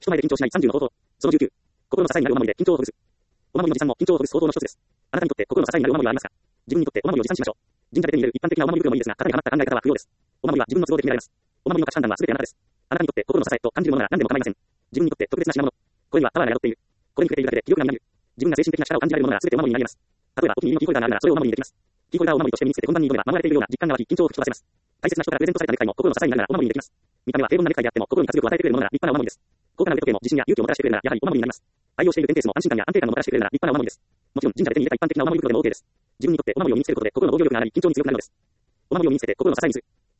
人前で緊張しない30の方法。その19。心の支えになるお守りで緊張をほぐす。お守りの持参も緊張をほぐす方法の一つです。あなたにとって心の支えになるお守りはありますか？自分にとってお守りを持参しましょう。神社で手に入れる一般的なお守り袋もいいですが、型にはまった考え方は不要です。お守りは自分の都合で決められます。お守りの価値判断は全てあなたです。あなたにとって心の支えと感じるものなら何でも構いません。自分にとって特別な品物。これにはパワーが宿っている。これに触れているだけで気力がみなぎる。自分が精神的な力を感じられるものなら全てお守りになります。例えば、お気に入りのキーホルダーがあるならそれをお守りにできます。キーホルダーをお守りとして身につけて本番に挑めば守られているような実感が湧き緊張を吹き飛ばせます。大切な人からプレゼントされたネクタイも心の支えになるならお守りにできます。見た目は平凡なネクタイであっても心に活力を与えてくれるものなら立派なお守りです。高価な腕時計も自信や勇気をもたらしてくれるならやはりお守りになります。愛用しているペンケースも安心感や安定感をもたらしてくれるなら立派なお守りです。もちろん神社で手に入れた一般的なお守り袋でも OK です。自分にとってお守りを身につけることで心の防御力が上がり緊張に強くなるのです。お守りを身につけて心の支えにする。